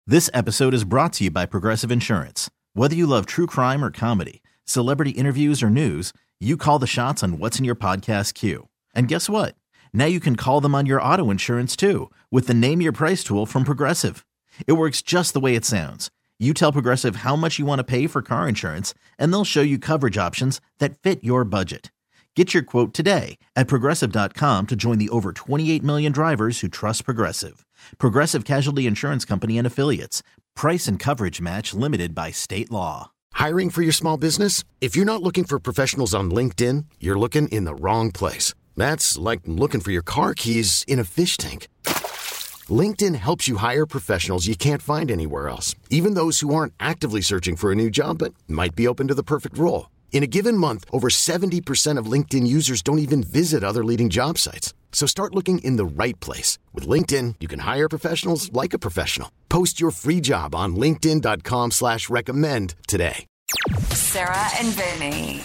This episode is brought to you by Progressive Insurance. Whether you love true crime or comedy, celebrity interviews or news, you call the shots on what's in your podcast queue. And guess what? Now you can call them on your auto insurance too with the Name Your Price tool from Progressive. It works just the way it sounds. You tell Progressive how much you want to pay for car insurance, and they'll show you coverage options that fit your budget. Get your quote today at Progressive.com to join the over 28 million drivers who trust Progressive. Progressive Casualty Insurance Company and Affiliates. Price and coverage match limited by state law. Hiring for your small business? If you're not looking for professionals on LinkedIn, you're looking in the wrong place. That's like looking for your car keys in a fish tank. LinkedIn helps you hire professionals you can't find anywhere else, even those who aren't actively searching for a new job but might be open to the perfect role. In a given month, over 70% of LinkedIn users don't even visit other leading job sites. So start looking in the right place. With LinkedIn, you can hire professionals like a professional. Post your free job on linkedin.com/recommend today. Sarah and Vinny.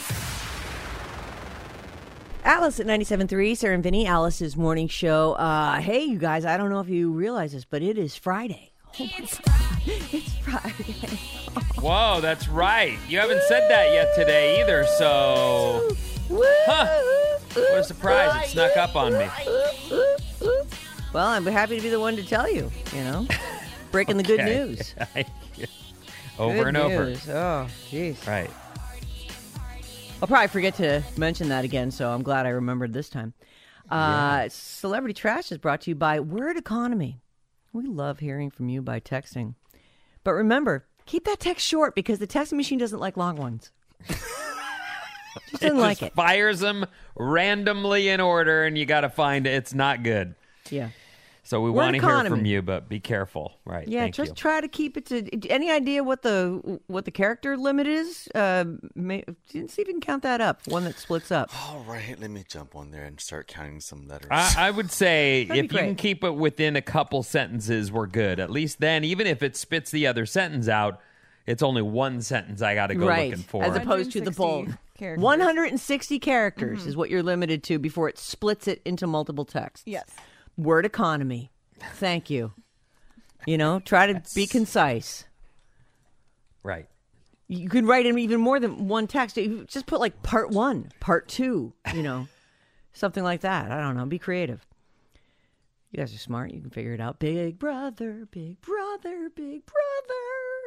Alice at 97.3, Sarah and Vinny, Alice's morning show. Hey, you guys, I don't know if you realize this, but it is Friday. Oh my God. It's Friday. Whoa, that's right. You haven't said that yet today either, so... Huh. What a surprise. It snuck up on me. Well, I'm happy to be the one to tell you, breaking the good news. Over good and over. News. Oh, jeez. Right. I'll probably forget to mention that again, so I'm glad I remembered this time. Celebrity Trash is brought to you by Word Economy. We love hearing from you by texting. But remember, keep that text short because the texting machine doesn't like long ones. Just doesn't like it. Fires them randomly in order, and you got to find it. It's not good. Yeah. So we want to hear from you, but be careful. Right. Yeah, Thank just you. try to keep it to... Any idea what the character limit is? See if you can count that up. One that splits up. All right, let me jump on there and start counting some letters. I would say if you great. can keep it within a couple sentences, we're good. At least then, even if it spits the other sentence out, it's only one sentence I got to go looking for. As opposed to the bold. 160 characters is what you're limited to before it splits it into multiple texts. Yes. Word Economy. Thank you. Try to be concise. Right. You can write in even more than one text. You just put like part 1, part 2, something like that. I don't know. Be creative. You guys are smart. You can figure it out. Big brother, big brother, big brother.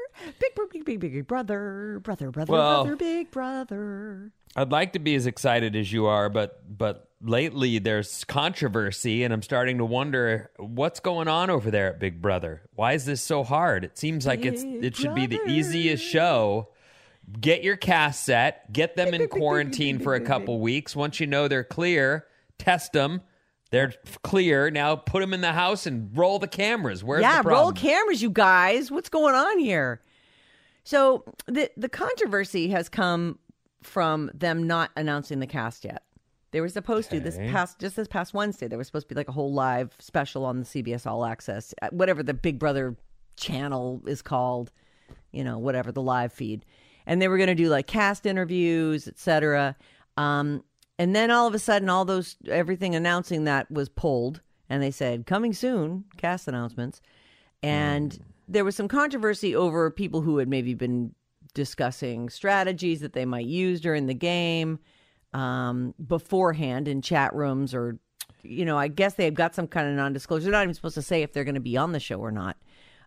Big brother, brother, big brother. I'd like to be as excited as you are, but lately there's controversy, and I'm starting to wonder what's going on over there at Big Brother. Why is this so hard? It seems like it should be the easiest show. Get your cast set, get them in quarantine for a couple weeks. Once you know they're clear, test them. They're clear. Now put them in the house and roll the cameras. Where's the problem? Roll cameras, you guys. What's going on here? So the controversy has come from them not announcing the cast yet. They were supposed to this past Wednesday. There was supposed to be like a whole live special on the CBS All Access, whatever the Big Brother channel is called, whatever the live feed, and they were going to do like cast interviews, etc. And then all of a sudden, everything announcing that was pulled, and they said coming soon, cast announcements, and there was some controversy over people who had maybe been discussing strategies that they might use during the game beforehand in chat rooms, or I guess they've got some kind of non-disclosure. They're not even supposed to say if they're going to be on the show or not,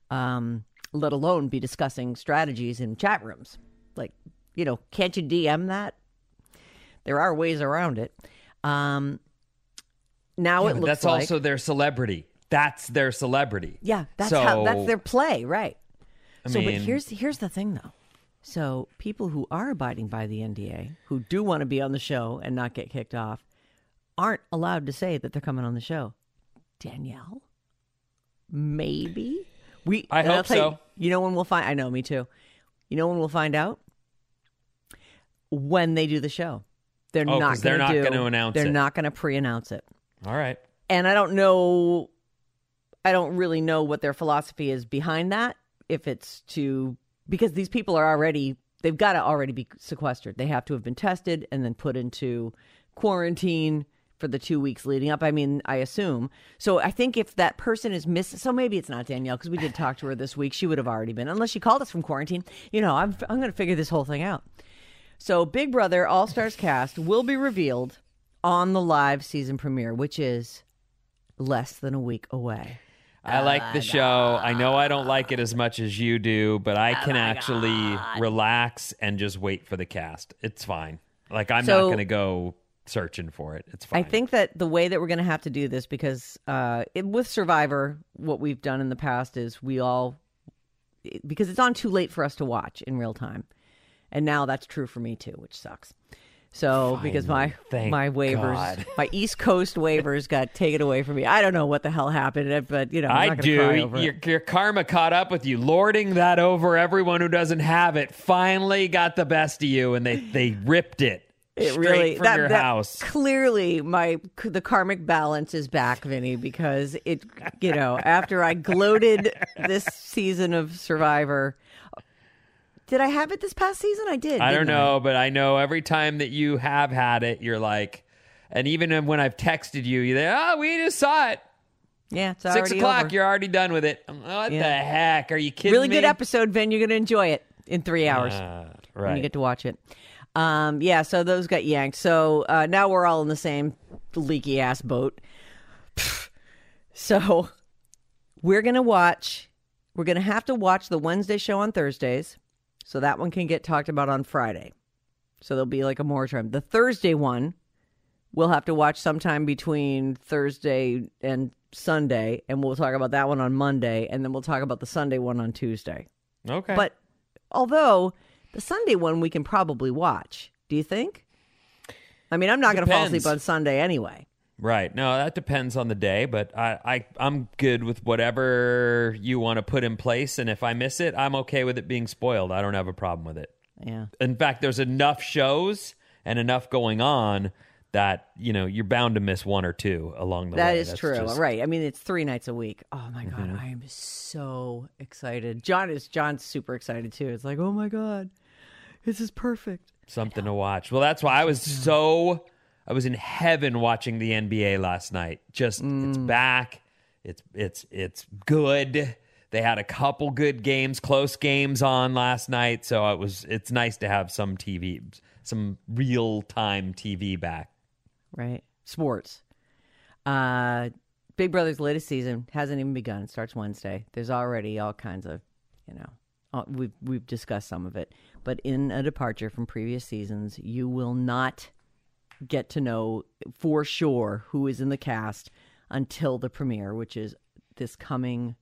let alone be discussing strategies in chat rooms. Like, can't you DM that? There are ways around it. Now it looks that's like... also their celebrity. That's their celebrity. Yeah, that's their play, right? But here's the thing, though. So people who are abiding by the NDA, who do want to be on the show and not get kicked off, aren't allowed to say that they're coming on the show. Danielle? Maybe? I hope so. When we'll find... I know, me too. When we'll find out? When they do the show. They're not going to announce it. They're not going to pre-announce it. All right. And I don't really know what their philosophy is behind that. If it's because these people they've got to already be sequestered. They have to have been tested and then put into quarantine for the 2 weeks leading up. I mean, I assume. So I think if that person is missing, so maybe it's not Danielle because we did talk to her this week. She would have already been, unless she called us from quarantine. I'm going to figure this whole thing out. So Big Brother All-Stars cast will be revealed on the live season premiere, which is less than a week away. I like the show. I know I don't like it as much as you do, but I can actually relax and just wait for the cast. It's fine. Like, I'm not going to go searching for it. It's fine. I think that the way that we're going to have to do this, because with Survivor, what we've done in the past is because it's on too late for us to watch in real time. And now that's true for me too, which sucks. So because my waivers, God. my East Coast waivers got taken away from me. I don't know what the hell happened, but I'm I not do. Cry over it. Your karma caught up with you, lording that over everyone who doesn't have it. Finally got the best of you, and they ripped it. It straight really from your house. Clearly, the karmic balance is back, Vinny, because it. After I gloated this season of Survivor. Did I have it this past season? I did. I don't know, but I know every time that you have had it, you're like, and even when I've texted you, you're like, we just saw it. Yeah, it's already 6 o'clock, over. you're already done with it. What the heck? Are you kidding really me? Good episode, Vin. You're going to enjoy it in 3 hours. Right. When you get to watch it. So those got yanked. So now we're all in the same leaky ass boat. So we're going to have to watch the Wednesday show on Thursdays. So that one can get talked about on Friday. So there'll be like a moratorium. The Thursday one, we'll have to watch sometime between Thursday and Sunday. And we'll talk about that one on Monday. And then we'll talk about the Sunday one on Tuesday. Okay. But although the Sunday one we can probably watch. Do you think? I mean, I'm not going to fall asleep on Sunday anyway. Right. No, that depends on the day, but I'm good with whatever you want to put in place. And if I miss it, I'm okay with it being spoiled. I don't have a problem with it. Yeah. In fact, there's enough shows and enough going on that, you're bound to miss one or two along the way. That is true. Right. I mean, it's 3 nights a week. Oh my God. I am so excited. John's super excited too. It's like, oh my God, this is perfect. Something to watch. Well, that's why I was in heaven watching the NBA last night. Just it's back. It's good. They had a couple good games, close games on last night, so it's nice to have some real-time TV back. Right. Sports. Big Brother's latest season hasn't even begun. It starts Wednesday. There's already all kinds of, we've discussed some of it, but in a departure from previous seasons, you will not get to know for sure who is in the cast until the premiere, which is this coming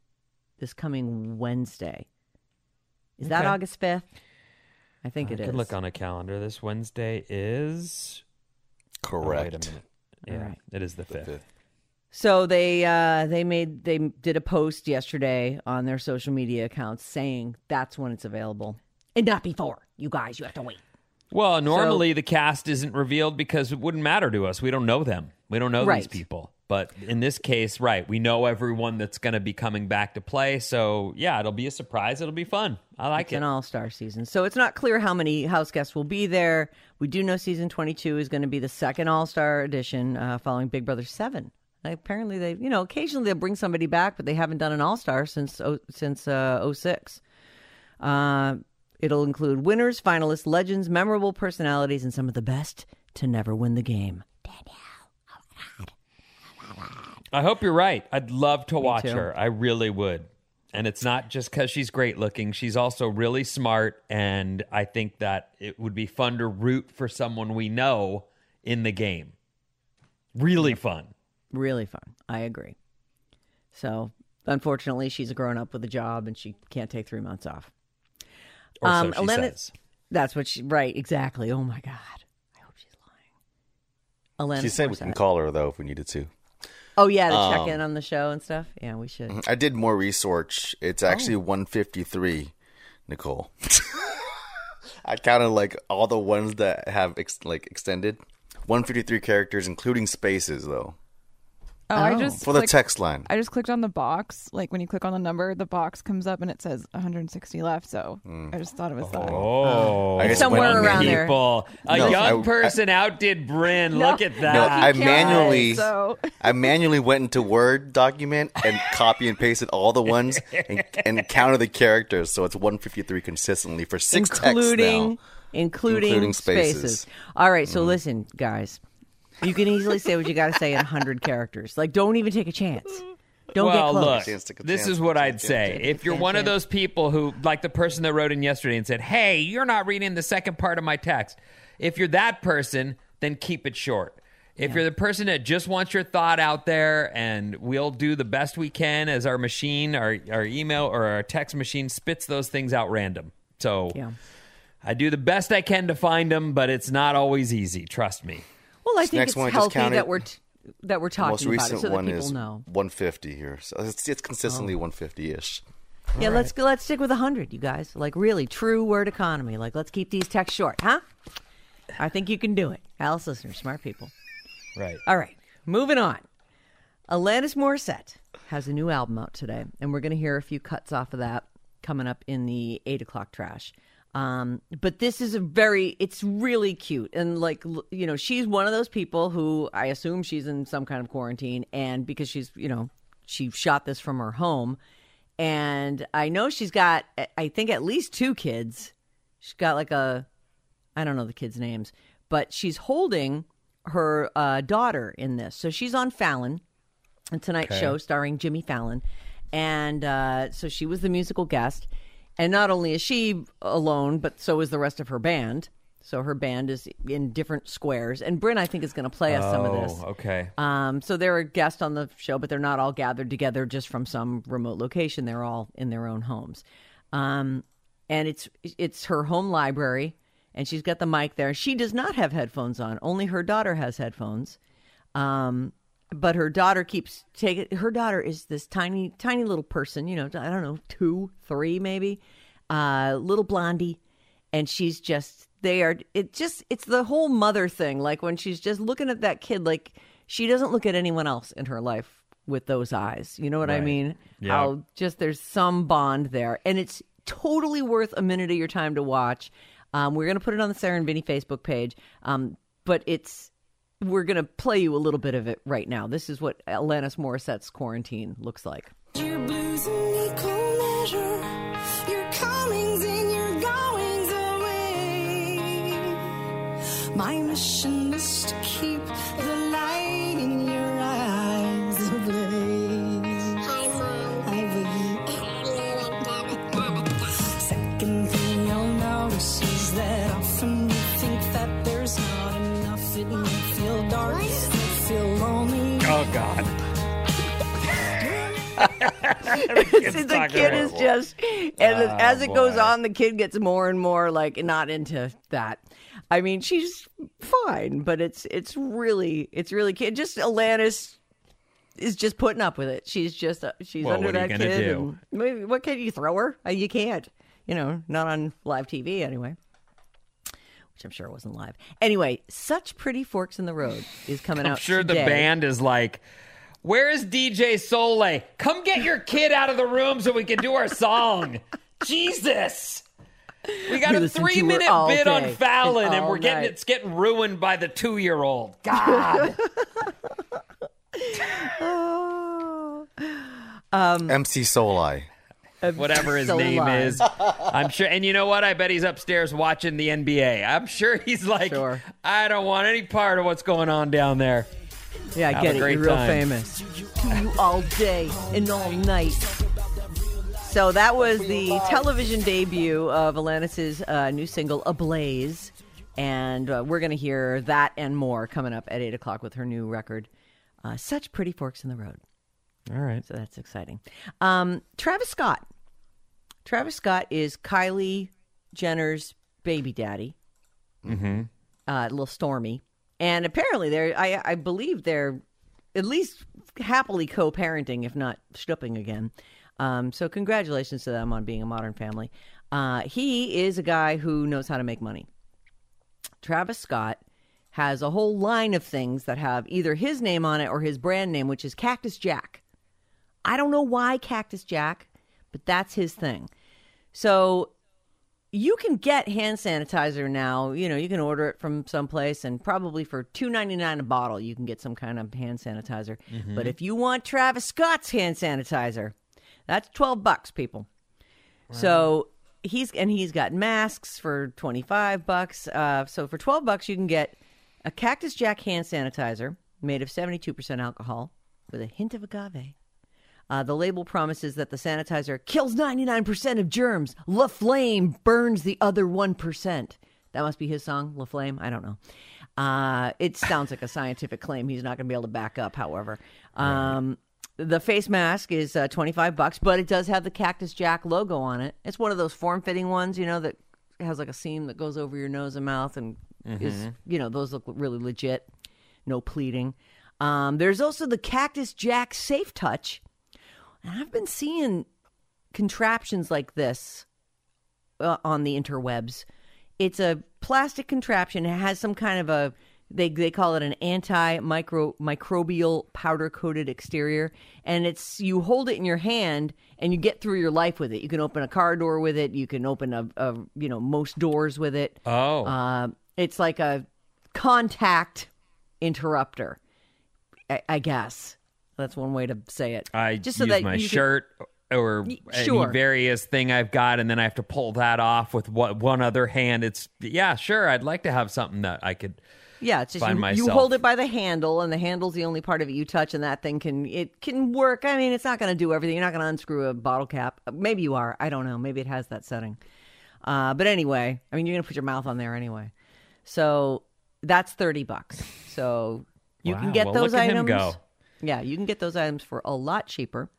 Wednesday. Is that August 5th? I think it is. I could look on a calendar. This Wednesday is correct. Wait a minute. Yeah, right. It is the 5th. So they did a post yesterday on their social media accounts saying that's when it's available, and not before. You guys, you have to wait. Well, normally the cast isn't revealed because it wouldn't matter to us. We don't know them. We don't know these people. But in this case, we know everyone that's going to be coming back to play. So, yeah, it'll be a surprise. It'll be fun. I like it. It's an all-star season. So it's not clear how many house guests will be there. We do know season 22 is going to be the second all-star edition following Big Brother 7. Apparently, occasionally they'll bring somebody back, but they haven't done an all-star since 06. It'll include winners, finalists, legends, memorable personalities, and some of the best to never win the game. Danielle, oh my God. I hope you're right. I'd love to watch too. her. I really would. And it's not just because she's great looking. She's also really smart, and I think that it would be fun to root for someone we know in the game. Really fun. Really fun. I agree. So, unfortunately, she's a grown-up with a job, and she can't take 3 months off. Or so she says. That's what right, exactly. Oh my God. I hope she's lying. Alanis She said we can call her, though, if we needed to. Oh, yeah, to check in on the show and stuff? Yeah, we should. I did more research. It's actually 153, Nicole. I counted, all the ones that have, extended. 153 characters, including spaces, though. Oh, I just for the text line. I just clicked on the box. Like when you click on the number, the box comes up and it says 160 left. So I just thought it was that. Oh, I guess somewhere when- around there. people. A No, young I- person outdid Bryn. Look at that. No, I manually, So I manually went into Word document and copy and pasted all the ones and counted the characters, so it's 153 consistently for 6 texts now. Including spaces. All right, so listen, guys. You can easily say what you got to say in 100 characters. Like, don't even take a chance. Don't get close. Look, this is what I'd say. If you're one of those people who, like the person that wrote in yesterday and said, hey, you're not reading the second part of my text. If you're that person, then keep it short. If you're the person that just wants your thought out there, and we'll do the best we can as our machine, our email or our text machine spits those things out random. So I do the best I can to find them, but it's not always easy. Trust me. Well, I think next it's one I just healthy counted. that we're The talking most about it recent so that one people is know. 150 here, so it's consistently 150-ish. Yeah, let's stick with 100, you guys. Like, really, true word economy. Like, let's keep these texts short, huh? I think you can do it. Alice listeners, smart people. Right. All right, moving on. Alanis Morissette has a new album out today, and we're going to hear a few cuts off of that coming up in the 8 o'clock trash. But this is it's really cute. And like, you know, she's one of those people who I assume she's in some kind of quarantine, and because she's, you know, she shot this from her home, and I know she's got, I think, at least 2 kids. She's got like I don't know the kids' names, but she's holding her daughter in this. So she's on Fallon, a Tonight Show starring Jimmy Fallon. And so she was the musical guest. And not only is she alone, but so is the rest of her band. So her band is in different squares. And Bryn, I think, is going to play us some of this. Okay. So they're a guest on the show, but they're not all gathered together just from some remote location. They're all in their own homes. And it's her home library, and she's got the mic there. She does not have headphones on. Only her daughter has headphones. But her daughter keeps taking. Her daughter is this tiny, tiny little person. You know, I don't know, 2, 3 maybe, little blondie, and she's just. It's the whole mother thing. Like when she's just looking at that kid, like she doesn't look at anyone else in her life with those eyes. You know what I mean? Yeah. How just there's some bond there, and it's totally worth a minute of your time to watch. We're gonna put it on the Sarah and Vinny Facebook page, but we're going to play you a little bit of it right now. This is what Alanis Morissette's quarantine looks like. Your blues in equal measure, your comings and your goings away. My mission is to keep the light in your eyes ablaze. Hi, Mom. Hi, Boogie. Second thing you'll notice is that often you think that there's not enough. It may feel dark, it may feel lonely. Oh, God. The kid is just, and as it goes on, the kid gets more and more like not into that. I mean, she's fine, but it's really cute. Just Alanis is just putting up with it. She's under that kid. And maybe, what can you throw her? You can't. You know, not on live TV anyway. Which I'm sure wasn't live. Anyway, Such Pretty Forks in the Road is coming out. I'm sure today. The band is like, where is DJ Soleil? Come get your kid out of the room so we can do our song. Jesus. We got a 3-minute bit on Fallon, and we're it's getting ruined by the 2-year-old. God. MC Soleil. Whatever his name is. I'm sure. And you know what? I bet he's upstairs watching the NBA. I'm sure he's like, I don't want any part of what's going on down there. Yeah, I get it. You're real famous. Do you all day and all night. So that was the television debut of Alanis's new single, Ablaze. And we're going to hear that and more coming up at 8 o'clock with her new record, Such Pretty Forks in the Road. All right. So that's exciting. Travis Scott. Travis Scott is Kylie Jenner's baby daddy. Mm-hmm. Little Stormy. And apparently I believe they're at least happily co-parenting, if not schnooping again. So congratulations to them on being a modern family. He is a guy who knows how to make money. Travis Scott has a whole line of things that have either his name on it or his brand name, which is Cactus Jack. I don't know why Cactus Jack, but that's his thing. So you can get hand sanitizer now. You know, you can order it from someplace, and probably for $2.99 a bottle, you can get some kind of hand sanitizer. But if you want Travis Scott's hand sanitizer, that's $12, people. Wow. So he's got masks for $25. So for $12, you can get a Cactus Jack hand sanitizer made of 72% alcohol with a hint of agave. The label promises that the sanitizer kills 99% of germs. La Flame burns the other 1%. That must be his song, La Flame. I don't know. It sounds like a scientific claim he's not going to be able to back up, however. The face mask is $25, but it does have the Cactus Jack logo on it. It's one of those form-fitting ones, you know, that has like a seam that goes over your nose and mouth and is, you know, those look really legit. No pleating. There's also the Cactus Jack Safe Touch. And I've been seeing contraptions like this on the interwebs. It's a plastic contraption. It has some kind of a, they call it an antimicrobial powder-coated exterior. And it's, you hold it in your hand and you get through your life with it. You can open a car door with it. You can open most doors with it. Oh. It's like a contact interrupter, I guess. That's one way to say it. I just use my shirt or any various thing I've got, and then I have to pull that off with one other hand. It's, yeah, sure, I'd like to have something that I could it's just find myself. You hold it by the handle, and the handle's the only part of it you touch, and that thing can work. I mean, it's not going to do everything. You're not going to unscrew a bottle cap. Maybe you are. I don't know. Maybe it has that setting. But anyway, I mean, you're going to put your mouth on there anyway. So that's $30. So you can get those look at items. Him go. Yeah, you can get those items for a lot cheaper.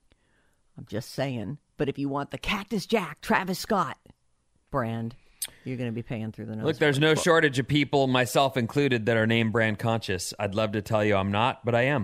I'm just saying. But if you want the Cactus Jack Travis Scott brand, you're going to be paying through the nose. Look, there's no shortage of people, myself included, that are name brand conscious. I'd love to tell you I'm not, but I am.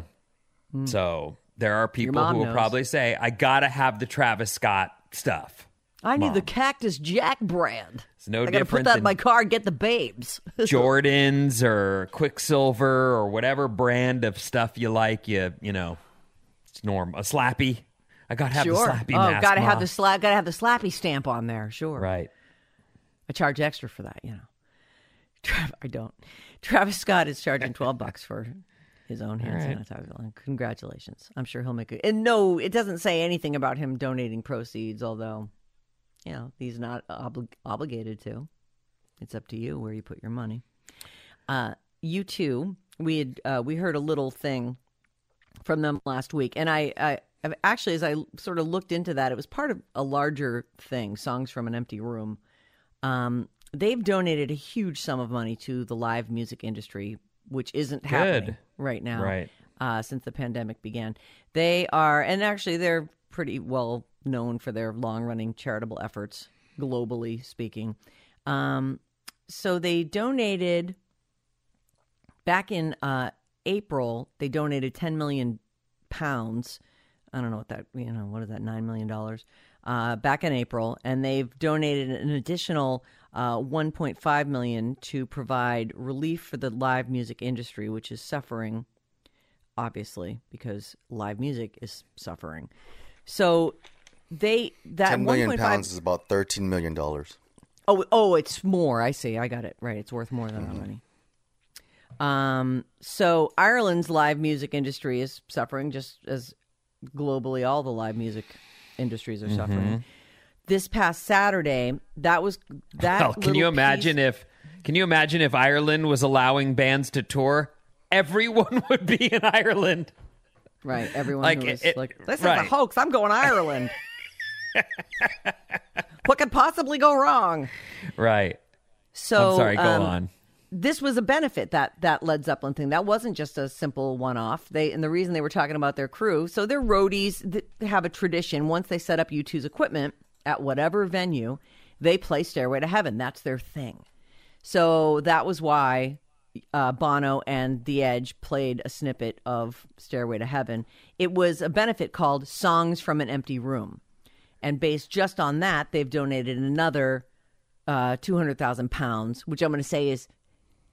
So there are people who will probably say, I got to have the Travis Scott stuff. I need the Cactus Jack brand. It's no I got to put that in my car and get the babes. Jordans or Quicksilver or whatever brand of stuff you like, you know, it's norm. A Slappy. I got to have the Slappy mask. Got to have the Slappy stamp on there. Sure. Right. I charge extra for that, you know. I don't. Travis Scott is charging $12 for his own hand sanitizer. Congratulations. I'm sure he'll make it. And no, it doesn't say anything about him donating proceeds, although, you know, he's not obligated to. It's up to you where you put your money. U2, we heard a little thing from them last week, and I actually, as I sort of looked into that, it was part of a larger thing, Songs from an Empty Room. They've donated a huge sum of money to the live music industry, which isn't happening right now, since the pandemic began. They are, and actually they're pretty well known for their long-running charitable efforts, globally speaking. So they donated, back in April, they donated 10 million pounds. I don't know what that, what is that, $9 million? Back in April, and they've donated an additional 1.5 million to provide relief for the live music industry, which is suffering, obviously, because live music is suffering. So that 10 million pounds is about $13 million. Oh, it's more. I see. I got it right. It's worth more than our money. So Ireland's live music industry is suffering, just as globally all the live music industries are suffering. This past Saturday, that was that. Well, can you imagine if Ireland was allowing bands to tour? Everyone would be in Ireland. Right. Everyone like, who was this is a hoax. I'm going to Ireland. What could possibly go wrong? Right. So I'm sorry, go on. This was a benefit, that Led Zeppelin thing. That wasn't just a simple one-off. And the reason they were talking about their crew, so their roadies have a tradition. Once they set up U2's equipment at whatever venue, they play Stairway to Heaven. That's their thing. So that was why Bono and The Edge played a snippet of Stairway to Heaven. It was a benefit called Songs from an Empty Room. And based just on that, they've donated another 200,000 pounds, which I'm going to say is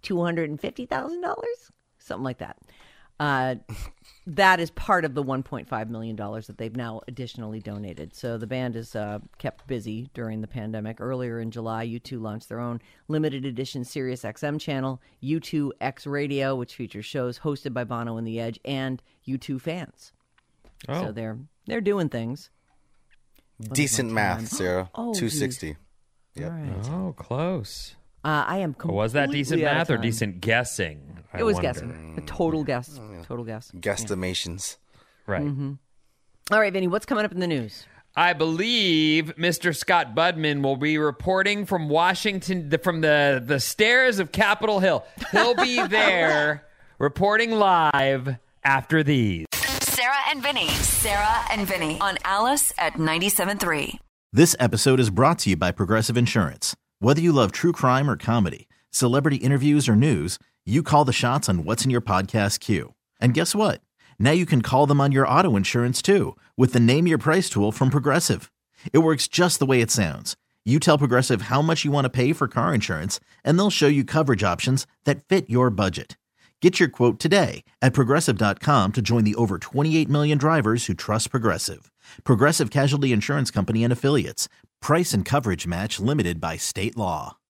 $250,000, something like that. That is part of the $1.5 million that they've now additionally donated. So the band is kept busy during the pandemic. Earlier in July, U2 launched their own limited edition Sirius XM channel, U2 X Radio, which features shows hosted by Bono and The Edge and U2 fans. Oh. So they're doing things. Decent math, Sarah. Oh, 260. Yep. All right. Oh, close. I am completely Was that decent out of math or time. decent guessing? I It was wonder. guessing. A total guess. Total guess. Guesstimations. Right. All right, Vinny, what's coming up in the news? I believe Mr. Scott Budman will be reporting from Washington, from the stairs of Capitol Hill. He'll be there reporting live after these. Sarah and Vinny. Sarah and Vinny on Alice at 97.3. This episode is brought to you by Progressive Insurance. Whether you love true crime or comedy, celebrity interviews or news, you call the shots on what's in your podcast queue. And guess what? Now you can call them on your auto insurance too with the Name Your Price tool from Progressive. It works just the way it sounds. You tell Progressive how much you want to pay for car insurance, and they'll show you coverage options that fit your budget. Get your quote today at Progressive.com to join the over 28 million drivers who trust Progressive. Progressive Casualty Insurance Company and Affiliates. Price and coverage match limited by state law.